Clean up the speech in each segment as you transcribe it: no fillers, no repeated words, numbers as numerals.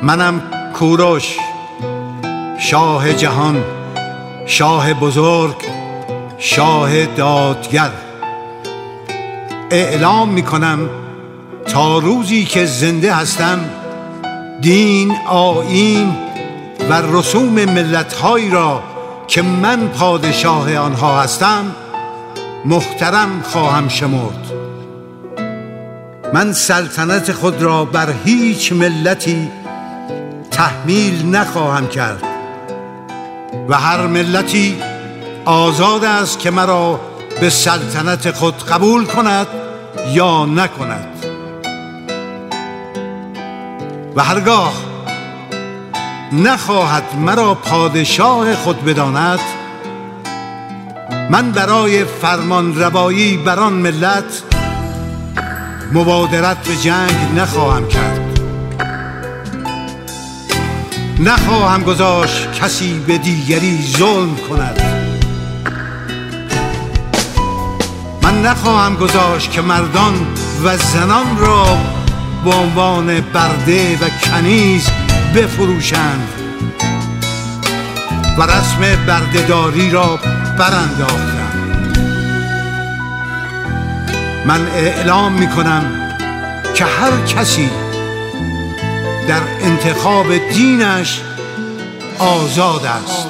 منم کوروش، شاه جهان، شاه بزرگ، شاه دادگر. اعلام میکنم تا روزی که زنده هستم دین، آیین و رسوم ملت‌هایی را که من پادشاه آنها هستم محترم خواهم شمرد. من سلطنت خود را بر هیچ ملتی تحمیل نخواهم کرد و هر ملتی آزاد است که مرا به سلطنت خود قبول کند یا نکند. و هرگاه نخواهد مرا پادشاه خود بداند، من برای فرمان روایی بر آن ملت مبادرت به جنگ نخواهم کرد. نخواهم گذاشت کسی به دیگری ظلم کند. من نخواهم گذاشت که مردان و زنان را به عنوان برده و کنیز بفروشند و رسم بردهداری را برانداختند. من اعلام میکنم که هر کسی در انتخاب دینش آزاد است.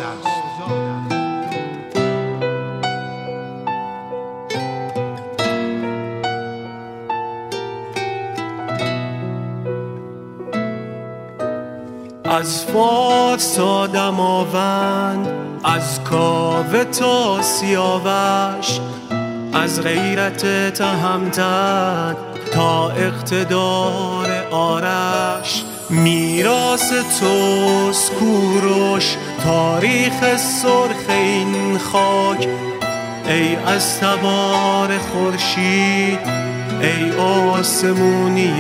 از فارس تا دماوند، از کاوه تا سیاوش، از غیرت تهمتن تا اقتدار آرش، میراث توست کوروش، تاریخ سرخ این خاک. ای از تبار خورشید، ای آسمونی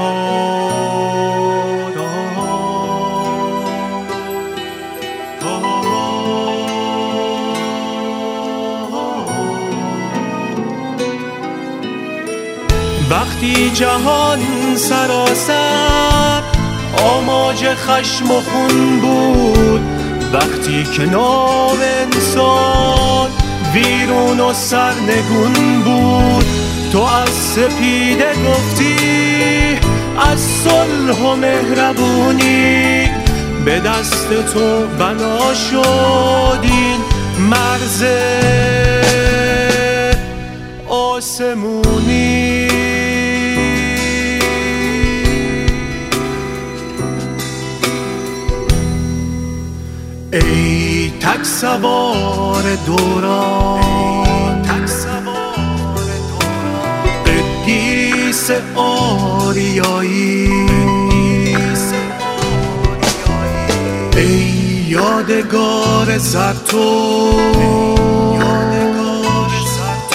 پاک. وقتی جهان سراسر آماج خشم و خون بود، وقتی که نام انسان ویرون و سرنگون بود، تو از سپیده گفتی، از صلح و مهربونی، به دست تو بنا شد این مرز آسمونی. ای تک سوار دوران، قدیس آریایی، ای یادگار زرتشت،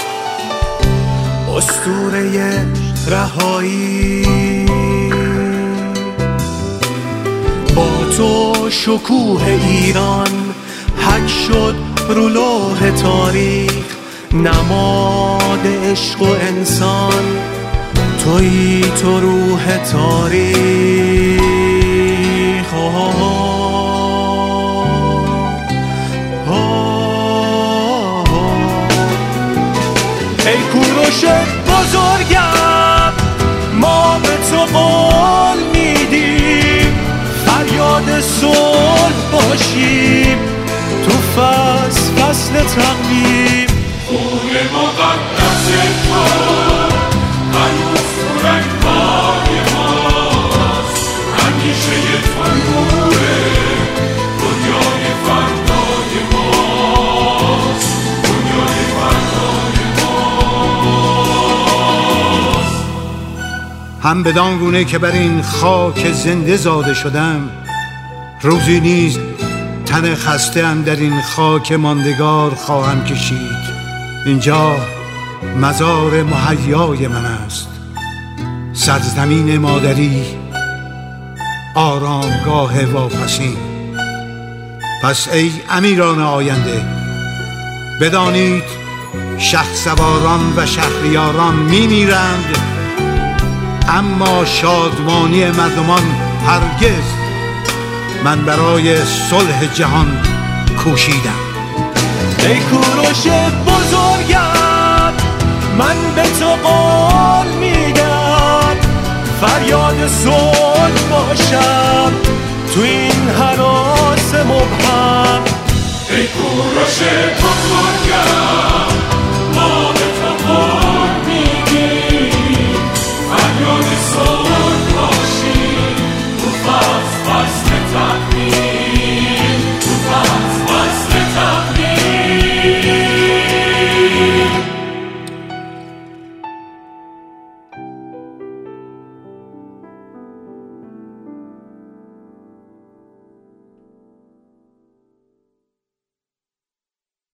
اسطوره رهایی. با تو شکوه ایران حک شد رو لوح تاریخ، نماد عشق و انسان تویی تو روح تاریخ. ای کوروش بزرگم، ما به تو قول میدیم فریاد صلح باشیم تو فصل تقویم. خون مقدس تو هنوز تو رگ‌های ماست، همیشه تو نوره دنیای فردای ماست، دنیای فردای ماست. هم بدان گونه که بر این خاک زنده زاده شدم، روزی نیز تن خسته اندر این خاک ماندگار خواهم کشید. اینجا مزار مهیای من است، سرزمین مادری، آرامگاه واپسین. پس ای امیران آینده، بدانید شهسواران و شهریاران میمیرند، اما شادمانی مردمان هرگز من برای صلح جهان کوشیدم. ای کوروش بزرگم، من به تو قول میدم فریاد صلح باشم تو این هراس مبهم. ای کوروش بزرگم،